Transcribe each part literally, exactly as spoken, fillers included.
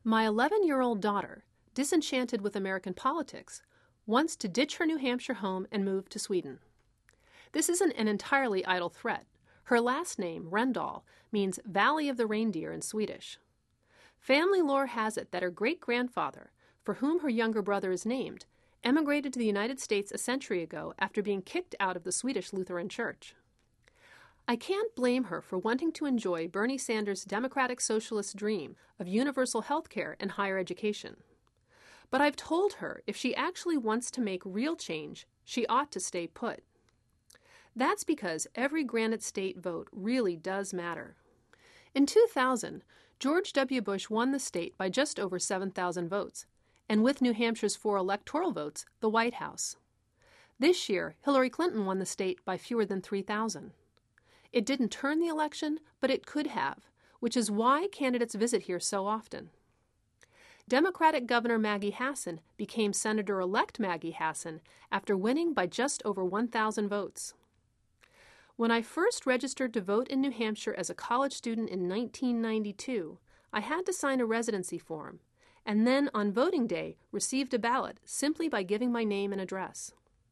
My eleven-year-old daughter, disenchanted with American politics, wants to ditch her New Hampshire home and move to Sweden. This isn't an entirely idle threat. Her last name, Rendall, means Valley of the Reindeer in Swedish. Family lore has it that her great-grandfather, for whom her younger brother is named, emigrated to the United States a century ago after being kicked out of the Swedish Lutheran Church. I can't blame her for wanting to enjoy Bernie Sanders' democratic socialist dream of universal health care and higher education. But I've told her if she actually wants to make real change, she ought to stay put. That's because every Granite State vote really does matter. In two thousand, George W. Bush won the state by just over seven thousand votes, and with New Hampshire's four electoral votes, the White House. This year, Hillary Clinton won the state by fewer than three thousand. It didn't turn the election, but it could have, which is why candidates visit here so often. Democratic Governor Maggie Hassan became Senator-elect Maggie Hassan after winning by just over one thousand votes. When I first registered to vote in New Hampshire as a college student in nineteen ninety-two, I had to sign a residency form, and then on voting day received a ballot simply by giving my name and address.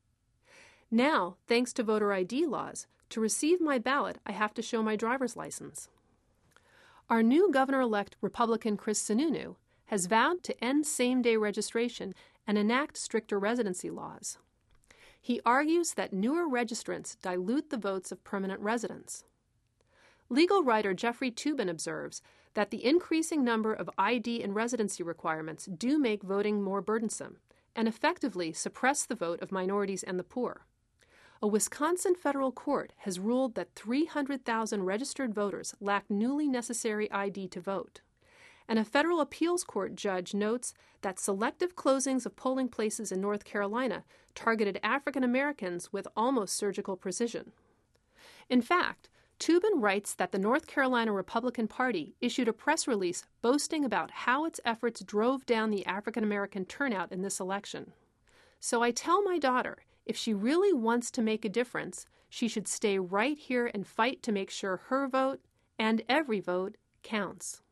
Now, thanks to voter I D laws, to receive my ballot, I have to show my driver's license. Our new governor-elect Republican Chris Sununu has vowed to end same-day registration and enact stricter residency laws. He argues that newer registrants dilute the votes of permanent residents. Legal writer Jeffrey Toobin observes that the increasing number of I D and residency requirements do make voting more burdensome and effectively suppress the vote of minorities and the poor. A Wisconsin federal court has ruled that three hundred thousand registered voters lack newly necessary I D to vote. And a federal appeals court judge notes that selective closings of polling places in North Carolina targeted African Americans with almost surgical precision. In fact, Toobin writes that the North Carolina Republican Party issued a press release boasting about how its efforts drove down the African American turnout in this election. So I tell my daughter, if she really wants to make a difference, she should stay right here and fight to make sure her vote, and every vote, counts.